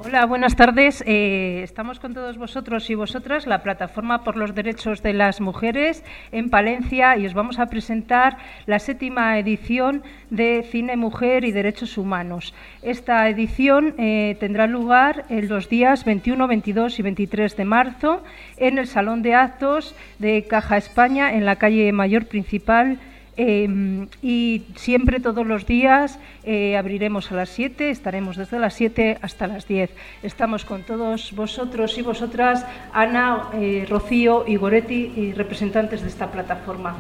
Hola, buenas tardes. Estamos con todos vosotros y vosotras, la Plataforma por los Derechos de las Mujeres en Palencia, y os vamos a presentar la 7ª edición de Cine, Mujer y Derechos Humanos. Esta edición tendrá lugar en los días 21, 22 y 23 de marzo en el Salón de Actos de Caja España, en la calle Mayor Principal. Y siempre, todos los días, abriremos a las 7, estaremos desde las 7 hasta las 10. Estamos con todos vosotros y vosotras, Ana, Rocío y Goretti, y representantes de esta plataforma.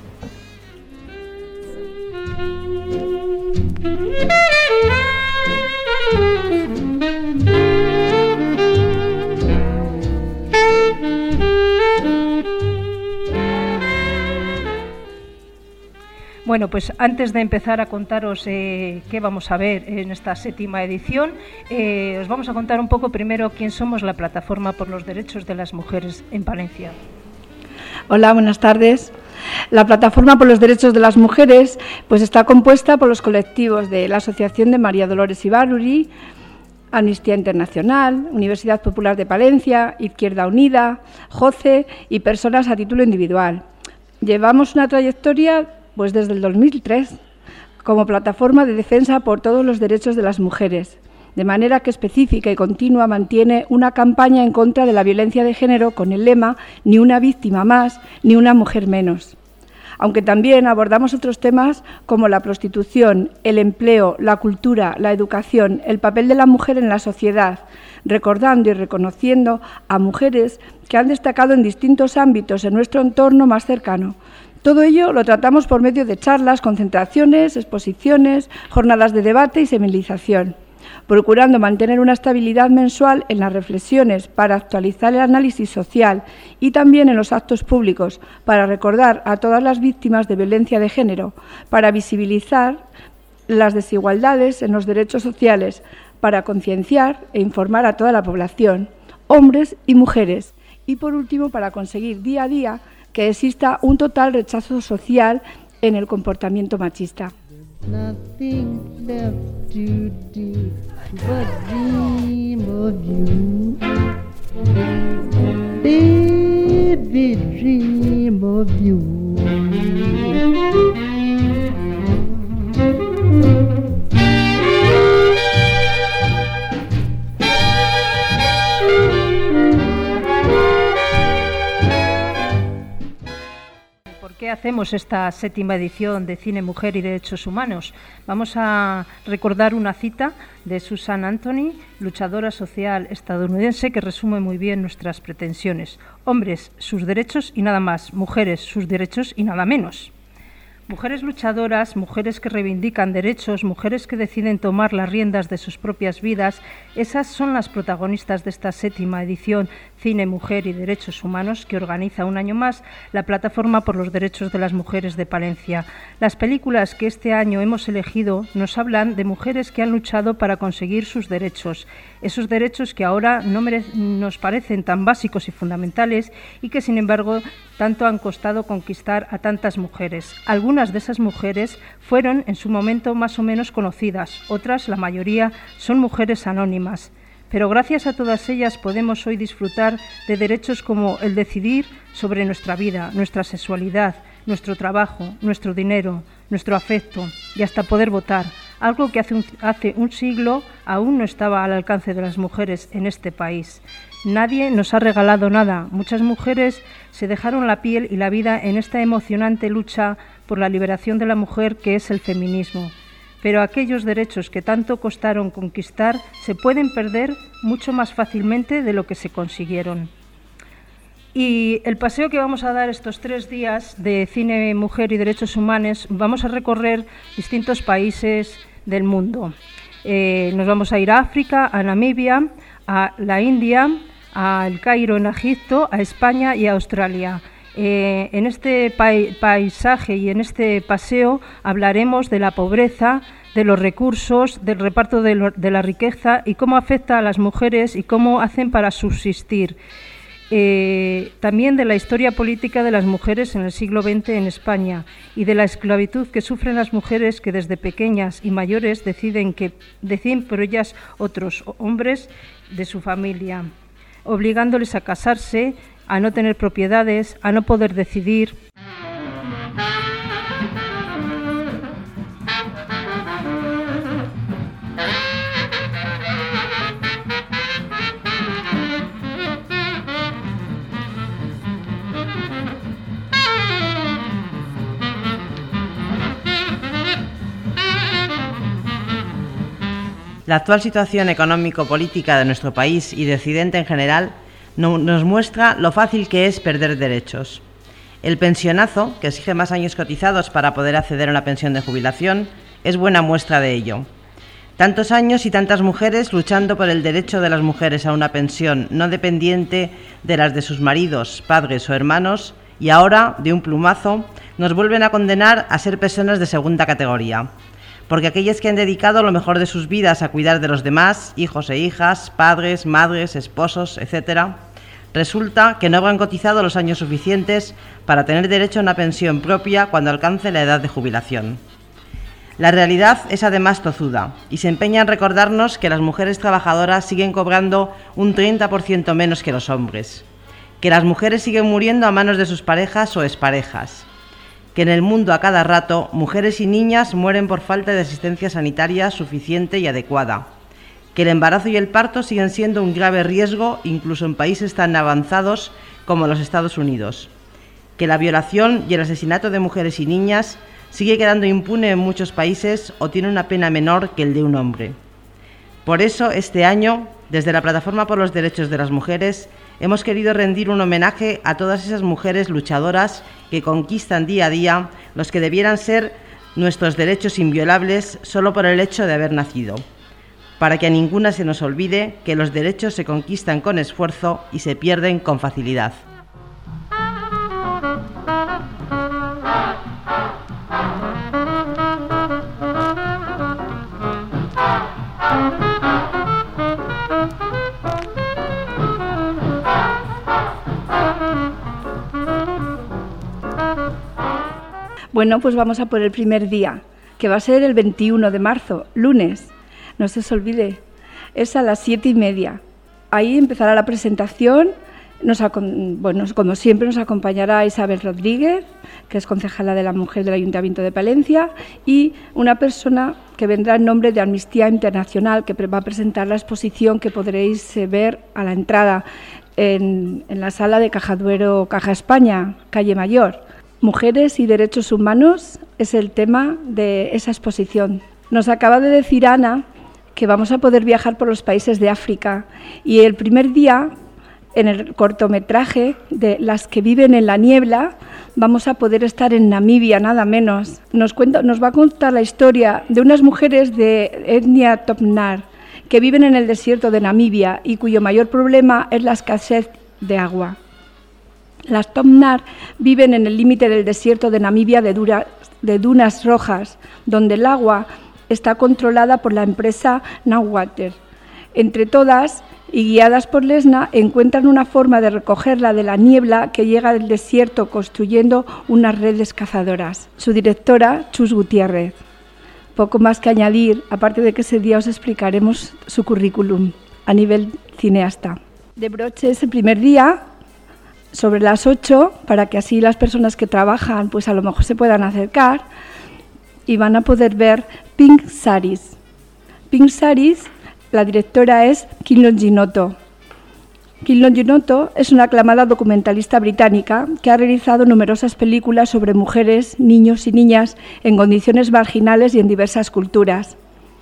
Bueno, pues antes de empezar a contaros qué vamos a ver en esta 7ª edición, os vamos a contar un poco primero quién somos la Plataforma por los Derechos de las Mujeres en Palencia. Hola, buenas tardes. La Plataforma por los Derechos de las Mujeres pues está compuesta por los colectivos de la Asociación de María Dolores Ibarruri, Amnistía Internacional, Universidad Popular de Palencia, Izquierda Unida, JOCE y personas a título individual. Llevamos una trayectoria pues desde el 2003, como plataforma de defensa por todos los derechos de las mujeres, de manera que específica y continua mantiene una campaña en contra de la violencia de género con el lema «Ni una víctima más, ni una mujer menos». Aunque también abordamos otros temas como la prostitución, el empleo, la cultura, la educación, el papel de la mujer en la sociedad, recordando y reconociendo a mujeres que han destacado en distintos ámbitos en nuestro entorno más cercano. Todo ello lo tratamos por medio de charlas, concentraciones, exposiciones, jornadas de debate y sensibilización, procurando mantener una estabilidad mensual en las reflexiones para actualizar el análisis social y también en los actos públicos para recordar a todas las víctimas de violencia de género, para visibilizar las desigualdades en los derechos sociales, para concienciar e informar a toda la población, hombres y mujeres, y por último para conseguir día a día que exista un total rechazo social en el comportamiento machista. Nothing left to do but dream of you. Baby, dream of you. ¿Por qué hacemos esta 7ª edición de Cine, Mujer y Derechos Humanos? Vamos a recordar una cita de Susan Anthony, luchadora social estadounidense, que resume muy bien nuestras pretensiones. Hombres, sus derechos y nada más. Mujeres, sus derechos y nada menos. Mujeres luchadoras, mujeres que reivindican derechos, mujeres que deciden tomar las riendas de sus propias vidas, esas son las protagonistas de esta 7ª edición Cine, Mujer y Derechos Humanos, que organiza un año más la Plataforma por los Derechos de las Mujeres de Palencia. Las películas que este año hemos elegido nos hablan de mujeres que han luchado para conseguir sus derechos, esos derechos que ahora nos parecen tan básicos y fundamentales y que, sin embargo, tanto han costado conquistar a tantas mujeres. Algunas de esas mujeres fueron en su momento más o menos conocidas, otras, la mayoría, son mujeres anónimas. Pero gracias a todas ellas podemos hoy disfrutar de derechos como el decidir sobre nuestra vida, nuestra sexualidad, nuestro trabajo, nuestro dinero, nuestro afecto y hasta poder votar, algo que hace un siglo aún no estaba al alcance de las mujeres en este país. Nadie nos ha regalado nada. Muchas mujeres se dejaron la piel y la vida en esta emocionante lucha por la liberación de la mujer que es el feminismo. Pero aquellos derechos que tanto costaron conquistar se pueden perder mucho más fácilmente de lo que se consiguieron. Y el paseo que vamos a dar estos 3 días de Cine, Mujer y Derechos Humanos, vamos a recorrer distintos países del mundo. Nos vamos a ir a África, a Namibia, a la India, a El Cairo en Egipto, a España y a Australia. En este paisaje y en este paseo hablaremos de la pobreza, de los recursos, del reparto de la riqueza y cómo afecta a las mujeres y cómo hacen para subsistir. también de la historia política de las mujeres en el siglo XX en España y de la esclavitud que sufren las mujeres que desde pequeñas y mayores deciden por ellas otros hombres de su familia, obligándoles a casarse, a no tener propiedades, a no poder decidir. La actual situación económico-política de nuestro país y de Occidente en general nos muestra lo fácil que es perder derechos. El pensionazo, que exige más años cotizados para poder acceder a una pensión de jubilación, es buena muestra de ello. Tantos años y tantas mujeres luchando por el derecho de las mujeres a una pensión no dependiente de las de sus maridos, padres o hermanos, y ahora, de un plumazo, nos vuelven a condenar a ser personas de segunda categoría. Porque aquellas que han dedicado lo mejor de sus vidas a cuidar de los demás, hijos e hijas, padres, madres, esposos, etc., resulta que no habrán cotizado los años suficientes para tener derecho a una pensión propia cuando alcance la edad de jubilación. La realidad es además tozuda y se empeña en recordarnos que las mujeres trabajadoras siguen cobrando un 30% menos que los hombres, que las mujeres siguen muriendo a manos de sus parejas o exparejas, que en el mundo a cada rato mujeres y niñas mueren por falta de asistencia sanitaria suficiente y adecuada, que el embarazo y el parto siguen siendo un grave riesgo incluso en países tan avanzados como los Estados Unidos, que la violación y el asesinato de mujeres y niñas sigue quedando impune en muchos países o tiene una pena menor que el de un hombre. Por eso, este año, desde la Plataforma por los Derechos de las Mujeres, hemos querido rendir un homenaje a todas esas mujeres luchadoras que conquistan día a día los que debieran ser nuestros derechos inviolables solo por el hecho de haber nacido, para que a ninguna se nos olvide que los derechos se conquistan con esfuerzo y se pierden con facilidad. Bueno, pues vamos a por el primer día, que va a ser el 21 de marzo, lunes. No se os olvide, es a las 7:30. Ahí empezará la presentación. Como siempre, nos acompañará Isabel Rodríguez, que es concejala de la Mujer del Ayuntamiento de Palencia, y una persona que vendrá en nombre de Amnistía Internacional, que va a presentar la exposición que podréis ver a la entrada en la sala de Caja Duero, Caja España, calle Mayor. Mujeres y derechos humanos es el tema de esa exposición. Nos acaba de decir Ana que vamos a poder viajar por los países de África y el primer día, en el cortometraje de Las que viven en la niebla, vamos a poder estar en Namibia, nada menos. Nos va a contar la historia de unas mujeres de etnia Topnar que viven en el desierto de Namibia y cuyo mayor problema es la escasez de agua. Las Topnar viven en el límite del desierto de Namibia de dunas rojas, donde el agua está controlada por la empresa Now-Water. Entre todas, y guiadas por Lesna, encuentran una forma de recogerla de la niebla que llega del desierto construyendo unas redes cazadoras. Su directora, Chus Gutiérrez. Poco más que añadir, aparte de que ese día os explicaremos su currículum a nivel cineasta. De broche es el primer día, sobre las 8, para que así las personas que trabajan pues a lo mejor se puedan acercar y van a poder ver Pink Saris. Pink Saris, la directora es Kim Longinotto. Kim Longinotto es una aclamada documentalista británica que ha realizado numerosas películas sobre mujeres, niños y niñas en condiciones marginales y en diversas culturas.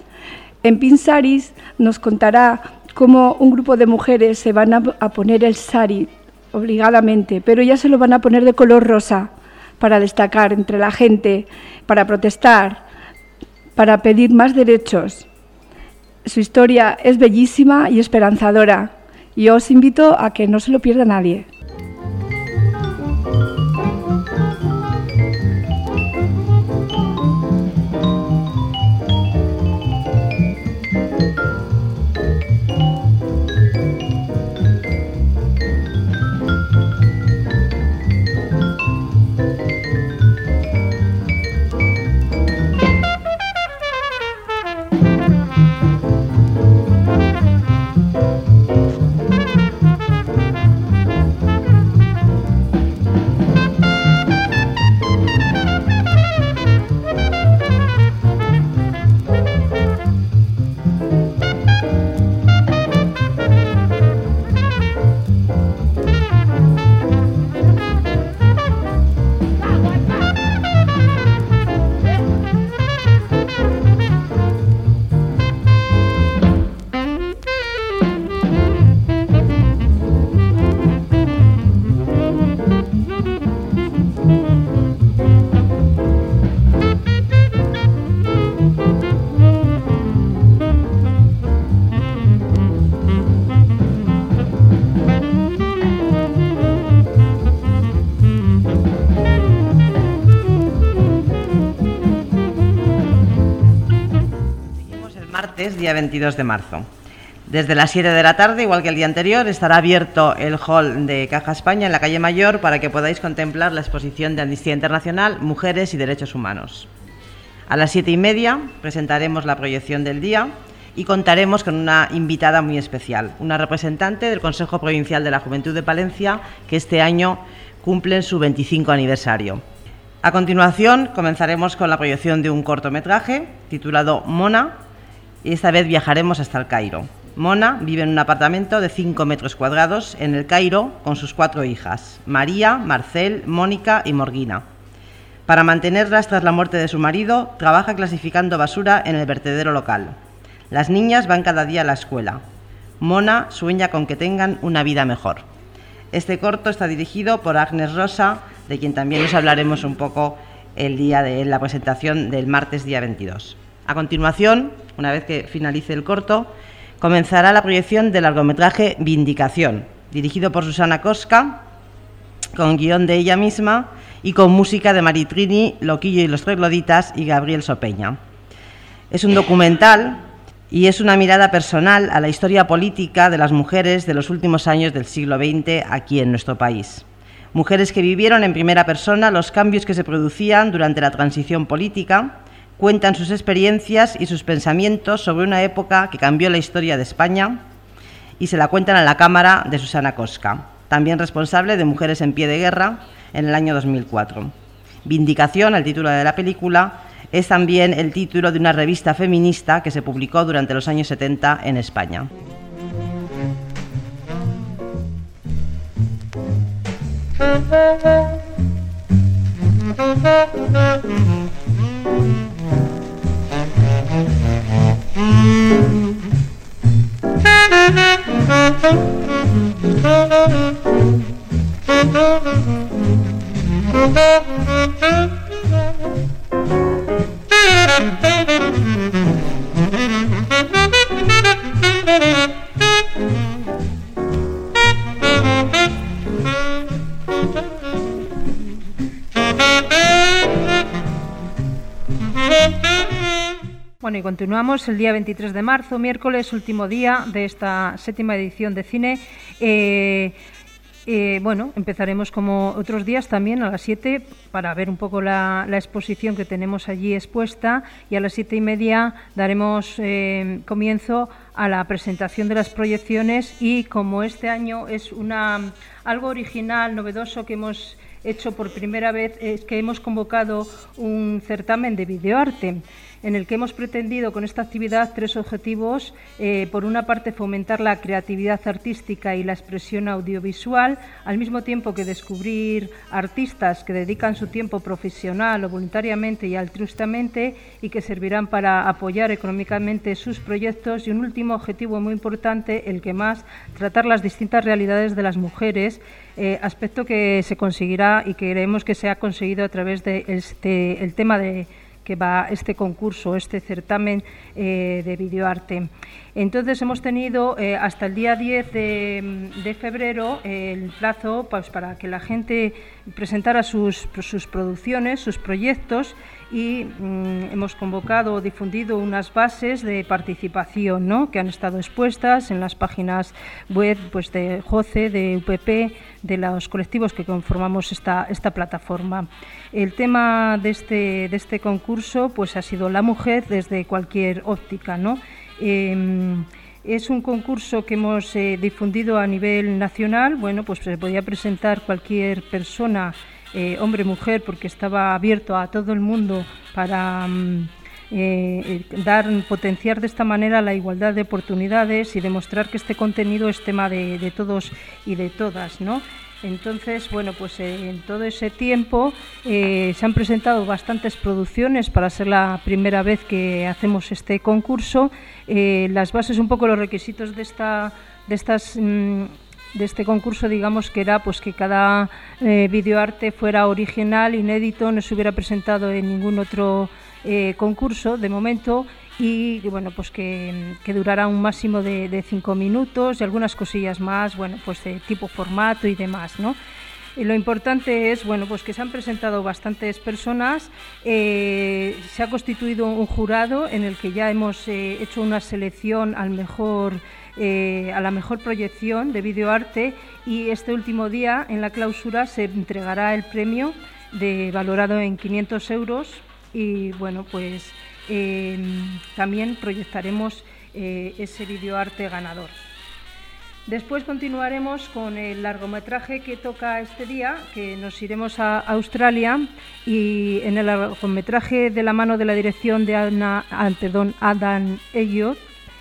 En Pink Saris nos contará cómo un grupo de mujeres se van a poner el sari obligadamente, pero ya se lo van a poner de color rosa para destacar entre la gente, para protestar, para pedir más derechos. Su historia es bellísima y esperanzadora y os invito a que no se lo pierda nadie. martes, día 22 de marzo. Desde las 7 de la tarde, igual que el día anterior, estará abierto el hall de Caja España en la calle Mayor para que podáis contemplar la exposición de Amnistía Internacional, Mujeres y Derechos Humanos. A las 7:30 presentaremos la proyección del día y contaremos con una invitada muy especial, una representante del Consejo Provincial de la Juventud de Palencia, que este año cumplen su 25 aniversario. A continuación, comenzaremos con la proyección de un cortometraje titulado Mona, y esta vez viajaremos hasta el Cairo. Mona vive en un apartamento de 5 metros cuadrados en el Cairo con sus 4 hijas, María, Marcel, Mónica y Morgina. Para mantenerlas tras la muerte de su marido, trabaja clasificando basura en el vertedero local. Las niñas van cada día a la escuela. Mona sueña con que tengan una vida mejor. Este corto está dirigido por Agnes Rosa, de quien también os hablaremos un poco el día de la presentación del martes día 22. A continuación, una vez que finalice el corto, comenzará la proyección del largometraje Vindicación, dirigido por Susana Cosca, con guión de ella misma y con música de Maritrini, Loquillo y los Trogloditas y Gabriel Sopeña. Es un documental y es una mirada personal a la historia política de las mujeres de los últimos años del siglo XX aquí en nuestro país. Mujeres que vivieron en primera persona los cambios que se producían durante la transición política, cuentan sus experiencias y sus pensamientos sobre una época que cambió la historia de España y se la cuentan a la cámara de Susana Cosca, también responsable de Mujeres en Pie de Guerra en el año 2004. Vindicación, el título de la película, es también el título de una revista feminista que se publicó durante los años 70 en España. Bueno, y continuamos el día 23 de marzo, miércoles, último día de esta 7ª edición de cine. Bueno, empezaremos como otros días también a las 7 para ver un poco la exposición que tenemos allí expuesta, y a las 7:30 daremos comienzo a la presentación de las proyecciones, y como este año es algo original, novedoso que hemos hecho por primera vez, es que hemos convocado un certamen de videoarte en el que hemos pretendido con esta actividad 3 objetivos. Por una parte, fomentar la creatividad artística y la expresión audiovisual, al mismo tiempo que descubrir artistas que dedican su tiempo profesional o voluntariamente y altruistamente y que servirán para apoyar económicamente sus proyectos. Y un último objetivo muy importante, el que más, tratar las distintas realidades de las mujeres, aspecto que se conseguirá y que creemos que se ha conseguido a través de el tema de que va este concurso, este certamen de videoarte. Entonces hemos tenido hasta el día 10 de febrero el plazo pues, para que la gente presentara sus producciones, sus proyectos, y hemos convocado o difundido unas bases de participación, ¿no?, que han estado expuestas en las páginas web pues, de JOCE, de UPP, de los colectivos que conformamos esta plataforma. El tema de este concurso pues, ha sido la mujer desde cualquier óptica, ¿no? Es un concurso que hemos difundido a nivel nacional. Bueno, pues se podía presentar cualquier persona, hombre, mujer, porque estaba abierto a todo el mundo para potenciar de esta manera la igualdad de oportunidades y demostrar que este contenido es tema de todos y de todas, ¿no? Entonces, bueno, pues en todo ese tiempo se han presentado bastantes producciones para ser la primera vez que hacemos este concurso. Las bases, un poco los requisitos de este concurso, digamos que era pues que cada videoarte fuera original, inédito, no se hubiera presentado en ningún otro concurso de momento, y bueno, pues que durará un máximo de 5 minutos y algunas cosillas más, bueno, pues de tipo formato y demás, ¿no? Lo importante es, bueno, pues que se han presentado bastantes personas, se ha constituido un jurado en el que ya hemos hecho una selección a la mejor proyección de videoarte, y este último día en la clausura se entregará el premio valorado en 500 euros y bueno, pues también proyectaremos ese videoarte ganador. Después continuaremos con el largometraje que toca este día, que nos iremos a Australia, y en el largometraje de la mano de la dirección de Adam Elliot,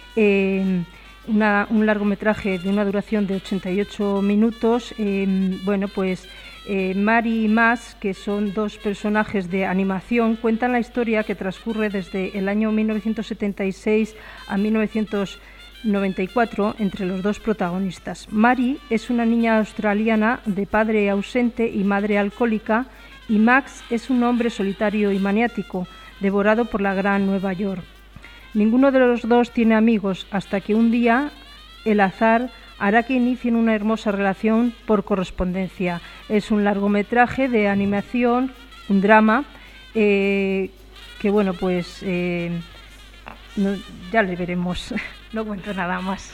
un largometraje de una duración de 88 minutos, bueno, pues Mari y Mas, que son dos personajes de animación, cuentan la historia que transcurre desde el año 1976 a 1994 entre los dos protagonistas. Mari es una niña australiana de padre ausente y madre alcohólica, y Max es un hombre solitario y maniático, devorado por la gran Nueva York. Ninguno de los dos tiene amigos, hasta que un día el azar hará que inicien una hermosa relación por correspondencia. Es un largometraje de animación, un drama, que bueno, pues ya le veremos. No cuento nada más.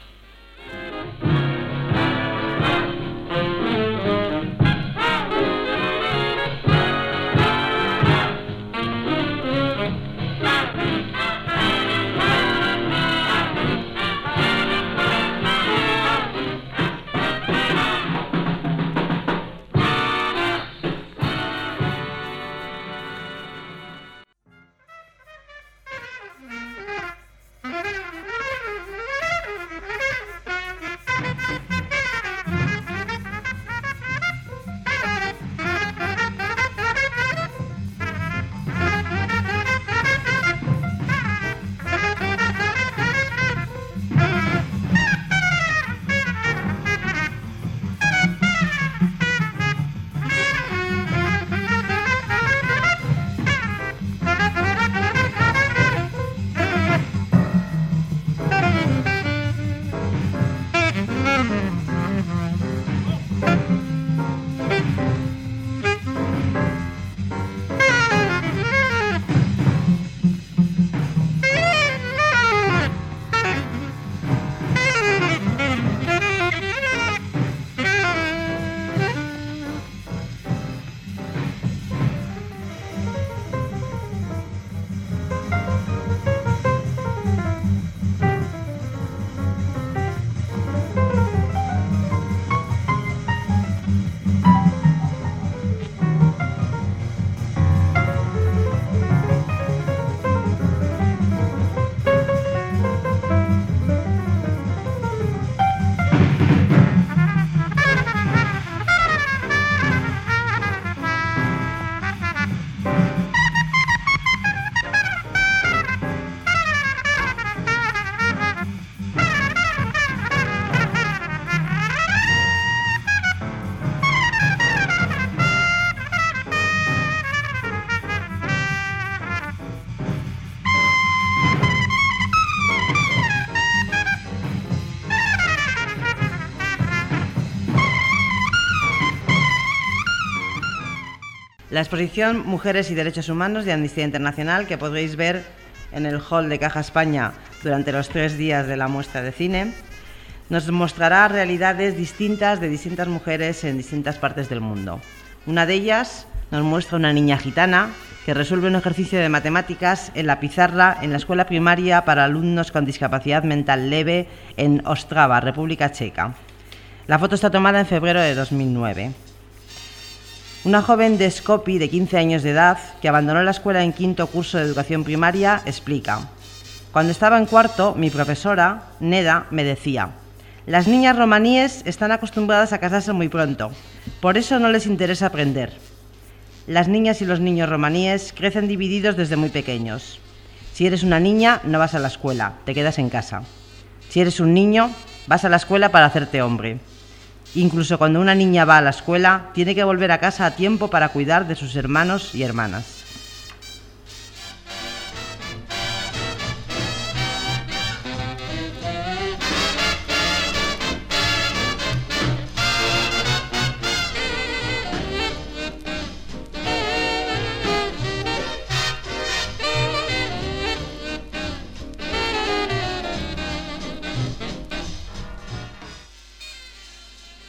La exposición Mujeres y Derechos Humanos de Amnistía Internacional, que podréis ver en el hall de Caja España durante los 3 días de la muestra de cine, nos mostrará realidades distintas de distintas mujeres en distintas partes del mundo. Una de ellas nos muestra una niña gitana que resuelve un ejercicio de matemáticas en la pizarra en la escuela primaria para alumnos con discapacidad mental leve en Ostrava, República Checa. La foto está tomada en febrero de 2009. Una joven de Skopje de 15 años de edad, que abandonó la escuela en 5º curso de educación primaria, explica: cuando estaba en 4º, mi profesora, Neda, me decía: las niñas romaníes están acostumbradas a casarse muy pronto, por eso no les interesa aprender. Las niñas y los niños romaníes crecen divididos desde muy pequeños. Si eres una niña, no vas a la escuela, te quedas en casa. Si eres un niño, vas a la escuela para hacerte hombre. Incluso cuando una niña va a la escuela, tiene que volver a casa a tiempo para cuidar de sus hermanos y hermanas.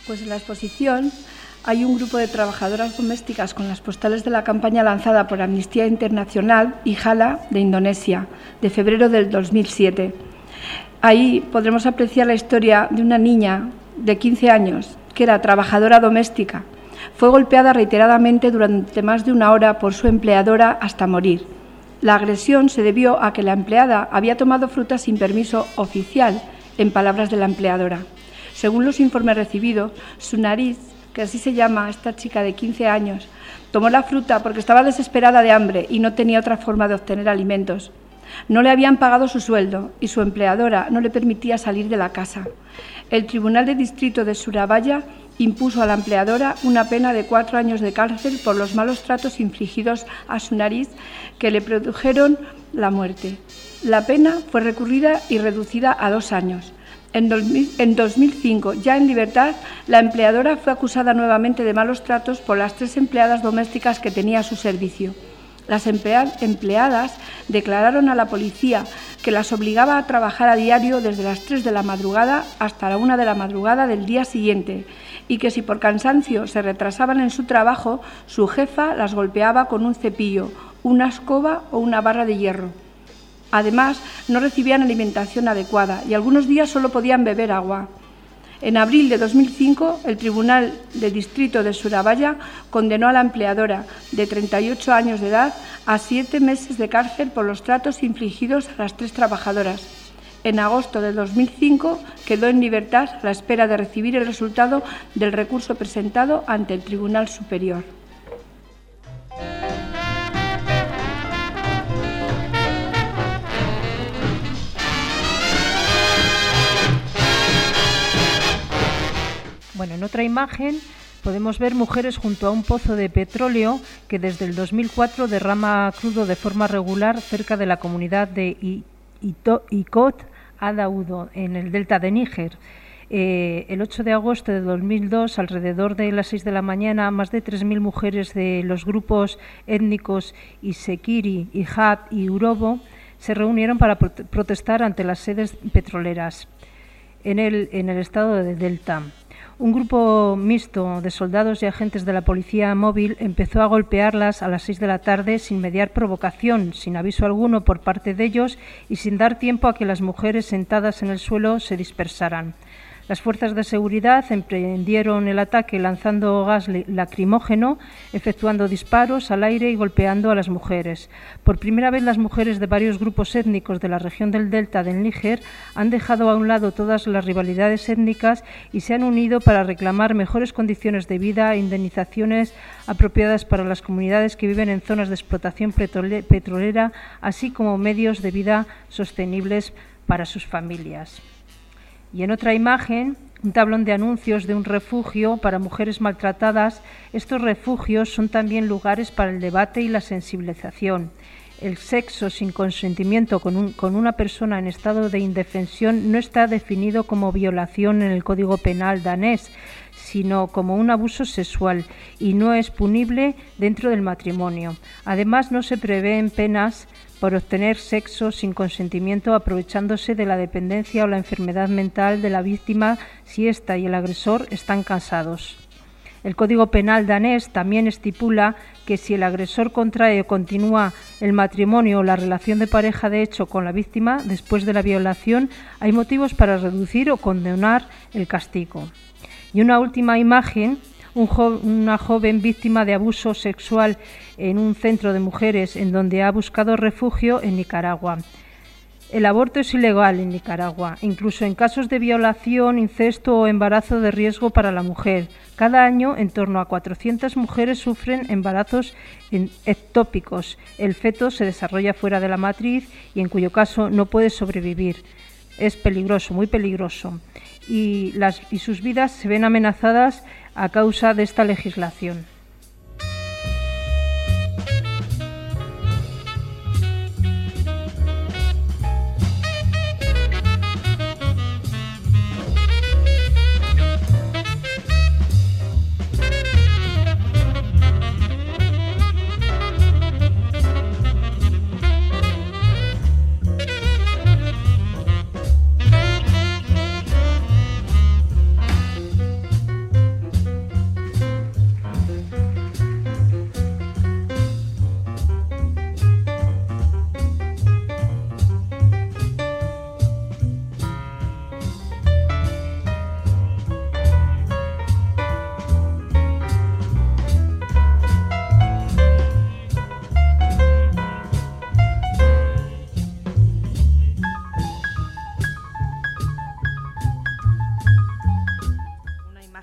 Pues en la exposición hay un grupo de trabajadoras domésticas con las postales de la campaña lanzada por Amnistía Internacional y Hala de Indonesia, de febrero del 2007. Ahí podremos apreciar la historia de una niña de 15 años que era trabajadora doméstica. Fue golpeada reiteradamente durante más de una hora por su empleadora hasta morir. La agresión se debió a que la empleada había tomado fruta sin permiso oficial, en palabras de la empleadora. Según los informes recibidos, su nariz, que así se llama esta chica de 15 años, tomó la fruta porque estaba desesperada de hambre y no tenía otra forma de obtener alimentos. No le habían pagado su sueldo y su empleadora no le permitía salir de la casa. El Tribunal de Distrito de Surabaya impuso a la empleadora una pena de 4 años de cárcel por los malos tratos infligidos a su nariz que le produjeron la muerte. La pena fue recurrida y reducida a 2 años. En 2005, ya en libertad, la empleadora fue acusada nuevamente de malos tratos por las 3 empleadas domésticas que tenía a su servicio. Las empleadas declararon a la policía que las obligaba a trabajar a diario desde las 3 de la madrugada hasta la 1 de la madrugada del día siguiente y que si por cansancio se retrasaban en su trabajo, su jefa las golpeaba con un cepillo, una escoba o una barra de hierro. Además, no recibían alimentación adecuada y algunos días solo podían beber agua. En abril de 2005, el Tribunal de Distrito de Surabaya condenó a la empleadora, de 38 años de edad, a 7 meses de cárcel por los tratos infligidos a las 3 trabajadoras. En agosto de 2005 quedó en libertad a la espera de recibir el resultado del recurso presentado ante el Tribunal Superior. Bueno, en otra imagen podemos ver mujeres junto a un pozo de petróleo que desde el 2004 derrama crudo de forma regular cerca de la comunidad de Ikot Adaudo, en el delta de Níger. El 8 de agosto de 2002, alrededor de las 6 de la mañana, más de 3.000 mujeres de los grupos étnicos Isekiri, Ihab y Urobo se reunieron para protestar ante las sedes petroleras en el estado de Delta. Un grupo mixto de soldados y agentes de la policía móvil empezó a golpearlas a las 6 de la tarde sin mediar provocación, sin aviso alguno por parte de ellos y sin dar tiempo a que las mujeres sentadas en el suelo se dispersaran. Las fuerzas de seguridad emprendieron el ataque lanzando gas lacrimógeno, efectuando disparos al aire y golpeando a las mujeres. Por primera vez, las mujeres de varios grupos étnicos de la región del Delta del Níger han dejado a un lado todas las rivalidades étnicas y se han unido para reclamar mejores condiciones de vida e indemnizaciones apropiadas para las comunidades que viven en zonas de explotación petrolera, así como medios de vida sostenibles para sus familias. Y en otra imagen, un tablón de anuncios de un refugio para mujeres maltratadas. Estos refugios son también lugares para el debate y la sensibilización. El sexo sin consentimiento con una persona en estado de indefensión no está definido como violación en el Código Penal danés, sino como un abuso sexual y no es punible dentro del matrimonio. Además, no se prevén penas por obtener sexo sin consentimiento aprovechándose de la dependencia o la enfermedad mental de la víctima si ésta y el agresor están casados. El Código Penal danés también estipula que si el agresor contrae o continúa el matrimonio o la relación de pareja de hecho con la víctima después de la violación, hay motivos para reducir o condenar el castigo. Y una última imagen, una joven víctima de abuso sexual en un centro de mujeres en donde ha buscado refugio en Nicaragua. El aborto es ilegal en Nicaragua, incluso en casos de violación, incesto o embarazo de riesgo para la mujer. Cada año, en torno a 400 mujeres sufren embarazos ectópicos. El feto se desarrolla fuera de la matriz y en cuyo caso no puede sobrevivir. Es peligroso, muy peligroso. Y sus vidas se ven amenazadas a causa de esta legislación.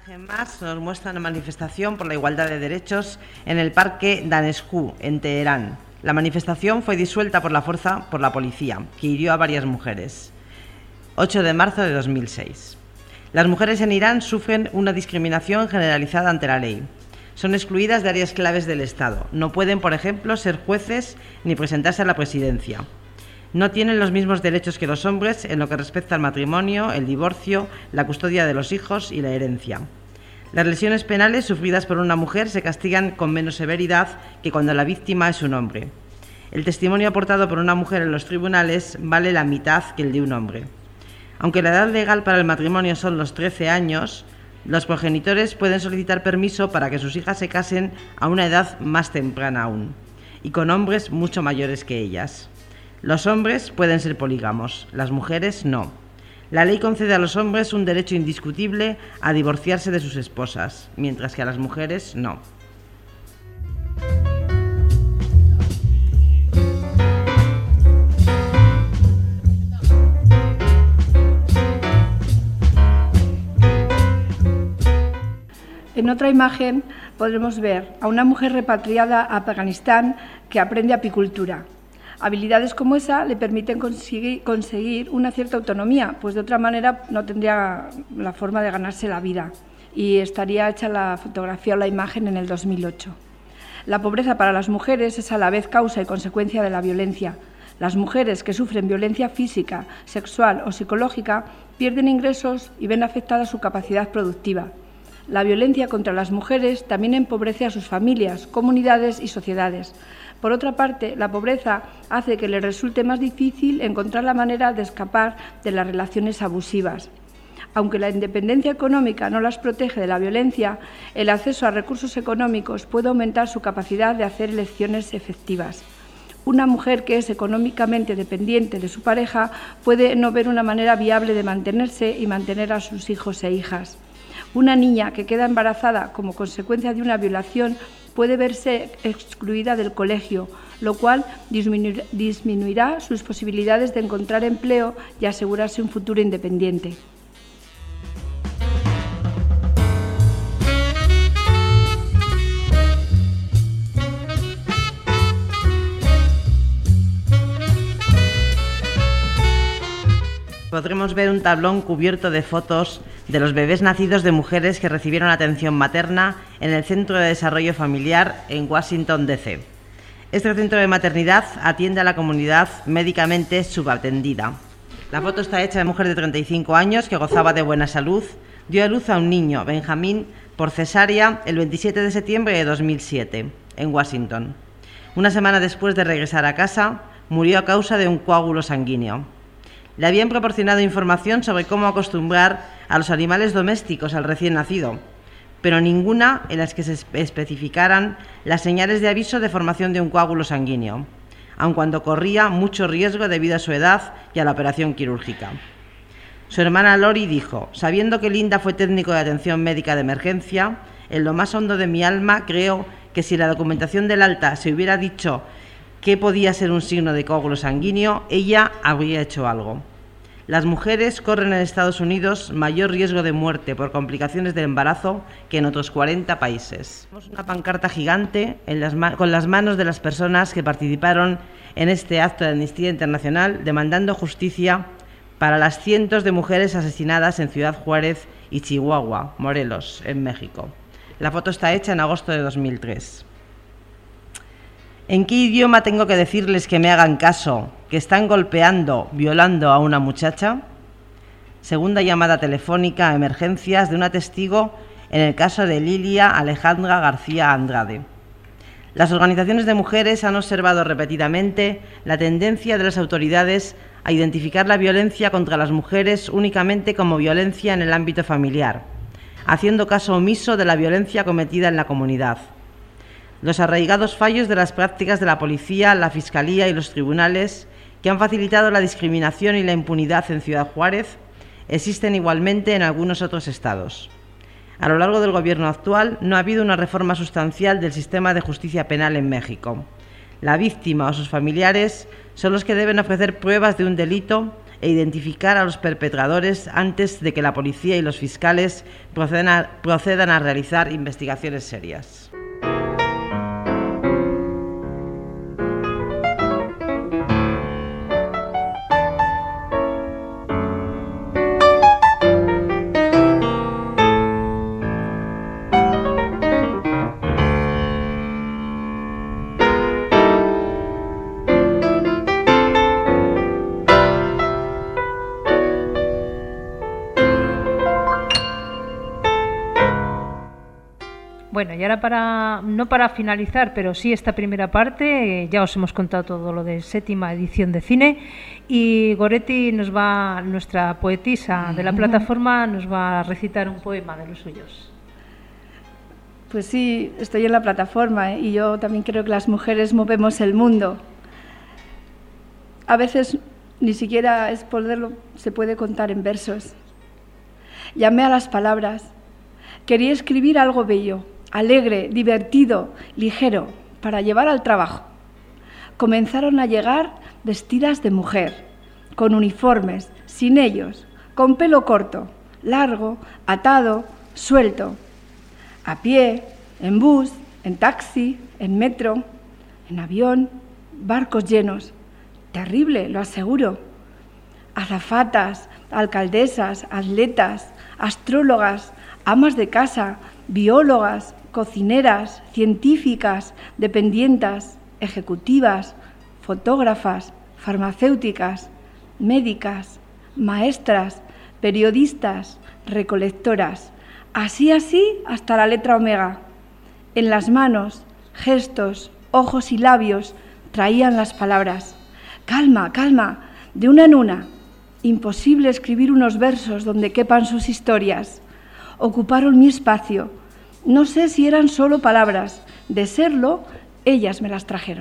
Más nos muestra una manifestación por la igualdad de derechos en el Parque Daneshjou, en Teherán. La manifestación fue disuelta por la fuerza por la policía, que hirió a varias mujeres. 8 de marzo de 2006. Las mujeres en Irán sufren una discriminación generalizada ante la ley. Son excluidas de áreas claves del Estado. No pueden, por ejemplo, ser jueces ni presentarse a la presidencia. No tienen los mismos derechos que los hombres en lo que respecta al matrimonio, el divorcio, la custodia de los hijos y la herencia. Las lesiones penales sufridas por una mujer se castigan con menos severidad que cuando la víctima es un hombre. El testimonio aportado por una mujer en los tribunales vale la mitad que el de un hombre. Aunque la edad legal para el matrimonio son los 13 años, los progenitores pueden solicitar permiso para que sus hijas se casen a una edad más temprana aún, y con hombres mucho mayores que ellas. Los hombres pueden ser polígamos, las mujeres no. La ley concede a los hombres un derecho indiscutible a divorciarse de sus esposas, mientras que a las mujeres no. En otra imagen podremos ver a una mujer repatriada a Afganistán que aprende apicultura. Habilidades como esa le permiten conseguir una cierta autonomía, pues de otra manera no tendría la forma de ganarse la vida y estaría hecha la fotografía o la imagen en el 2008. La pobreza para las mujeres es a la vez causa y consecuencia de la violencia. Las mujeres que sufren violencia física, sexual o psicológica pierden ingresos y ven afectada su capacidad productiva. La violencia contra las mujeres también empobrece a sus familias, comunidades y sociedades. Por otra parte, la pobreza hace que les resulte más difícil encontrar la manera de escapar de las relaciones abusivas. Aunque la independencia económica no las protege de la violencia, el acceso a recursos económicos puede aumentar su capacidad de hacer elecciones efectivas. Una mujer que es económicamente dependiente de su pareja puede no ver una manera viable de mantenerse y mantener a sus hijos e hijas. Una niña que queda embarazada como consecuencia de una violación puede verse excluida del colegio, lo cual disminuirá sus posibilidades de encontrar empleo y asegurarse un futuro independiente. Podremos ver un tablón cubierto de fotos de los bebés nacidos de mujeres que recibieron atención materna en el Centro de Desarrollo Familiar en Washington, D.C. Este centro de maternidad atiende a la comunidad médicamente subatendida. La foto está hecha de una mujer de 35 años que gozaba de buena salud. Dio a luz a un niño, Benjamín, por cesárea el 27 de septiembre de 2007, en Washington. Una semana después de regresar a casa, murió a causa de un coágulo sanguíneo. Le habían proporcionado información sobre cómo acostumbrar a los animales domésticos al recién nacido, pero ninguna en las que se especificaran las señales de aviso de formación de un coágulo sanguíneo, aun cuando corría mucho riesgo debido a su edad y a la operación quirúrgica. Su hermana Lori dijo: sabiendo que Linda fue técnico de atención médica de emergencia, en lo más hondo de mi alma creo que si la documentación del alta se hubiera dicho que podía ser un signo de coágulo sanguíneo, ella habría hecho algo. Las mujeres corren en Estados Unidos mayor riesgo de muerte por complicaciones del embarazo que en otros 40 países. Tenemos una pancarta gigante con las manos de las personas que participaron en este acto de Amnistía Internacional demandando justicia para las cientos de mujeres asesinadas en Ciudad Juárez y Chihuahua, Morelos, en México. La foto está hecha en agosto de 2003. ¿En qué idioma tengo que decirles que me hagan caso, que están golpeando, violando a una muchacha? Segunda llamada telefónica a emergencias de una testigo en el caso de Lilia Alejandra García Andrade. Las organizaciones de mujeres han observado repetidamente la tendencia de las autoridades a identificar la violencia contra las mujeres únicamente como violencia en el ámbito familiar, haciendo caso omiso de la violencia cometida en la comunidad. Los arraigados fallos de las prácticas de la policía, la fiscalía y los tribunales, que han facilitado la discriminación y la impunidad en Ciudad Juárez, existen igualmente en algunos otros estados. A lo largo del gobierno actual no ha habido una reforma sustancial del sistema de justicia penal en México. La víctima o sus familiares son los que deben ofrecer pruebas de un delito e identificar a los perpetradores antes de que la policía y los fiscales procedan a realizar investigaciones serias. Bueno, y ahora no para finalizar, pero sí esta primera parte, ya os hemos contado todo lo de 7ª edición de cine, y Goretti nuestra poetisa de la plataforma, nos va a recitar un poema de los suyos. Pues sí, estoy en la plataforma, y yo también creo que las mujeres movemos el mundo. A veces ni siquiera se puede contar en versos. Llamé a las palabras. Quería escribir algo bello, alegre, divertido, ligero, para llevar al trabajo. Comenzaron a llegar vestidas de mujer, con uniformes, sin ellos, con pelo corto, largo, atado, suelto, a pie, en bus, en taxi, en metro, en avión, barcos llenos. Terrible, lo aseguro. Azafatas, alcaldesas, atletas, astrólogas, amas de casa, biólogas, cocineras, científicas, dependientas, ejecutivas, fotógrafas, farmacéuticas, médicas, maestras, periodistas, recolectoras, así hasta la letra omega. En las manos, gestos, ojos y labios traían las palabras. Calma, calma, de una en una. Imposible escribir unos versos donde quepan sus historias. Ocuparon mi espacio. No sé si eran solo palabras. De serlo, ellas me las trajeron.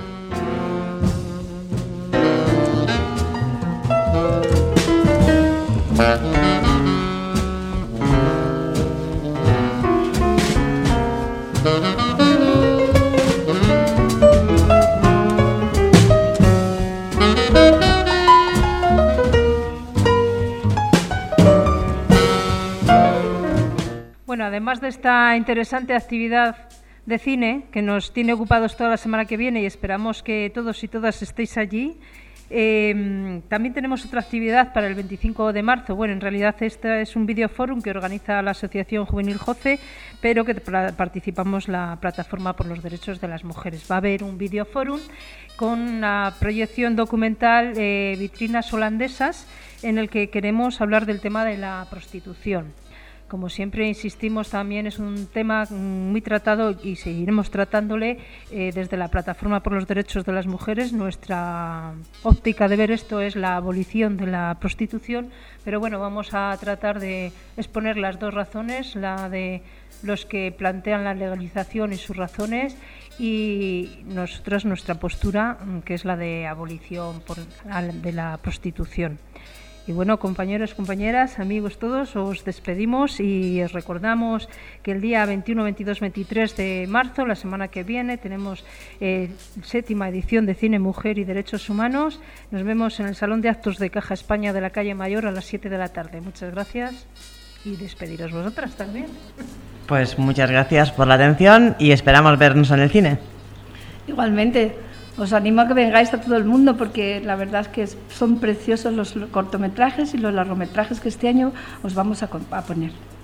Bueno, además de esta interesante actividad de cine que nos tiene ocupados toda la semana que viene y esperamos que todos y todas estéis allí, también tenemos otra actividad para el 25 de marzo. Bueno, en realidad este es un videoforum que organiza la Asociación Juvenil JOCE, pero que participamos la Plataforma por los Derechos de las Mujeres. Va a haber un videoforum con la proyección documental Vitrinas Holandesas, en el que queremos hablar del tema de la prostitución. Como siempre insistimos, también es un tema muy tratado y seguiremos tratándole desde la Plataforma por los Derechos de las Mujeres. Nuestra óptica de ver esto es la abolición de la prostitución, pero bueno, vamos a tratar de exponer las dos razones, la de los que plantean la legalización y sus razones, y nosotros nuestra postura, que es la de abolición de la prostitución. Y bueno, compañeros, compañeras, amigos todos, os despedimos y os recordamos que el día 21, 22, 23 de marzo, la semana que viene, tenemos 7ª edición de Cine, Mujer y Derechos Humanos. Nos vemos en el Salón de Actos de Caja España de la Calle Mayor a las 7 de la tarde. Muchas gracias y despediros vosotras también. Pues muchas gracias por la atención y esperamos vernos en el cine. Igualmente. Os animo a que vengáis a todo el mundo porque la verdad es que son preciosos los cortometrajes y los largometrajes que este año os vamos a poner.